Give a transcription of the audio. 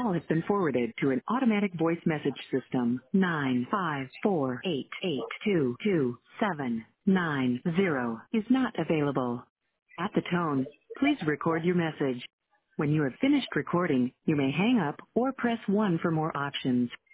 call has been forwarded to an automatic voice message system. 95488222790 is not available. At the tone, please record your message. When you have finished recording, you may hang up or press 1 for more options.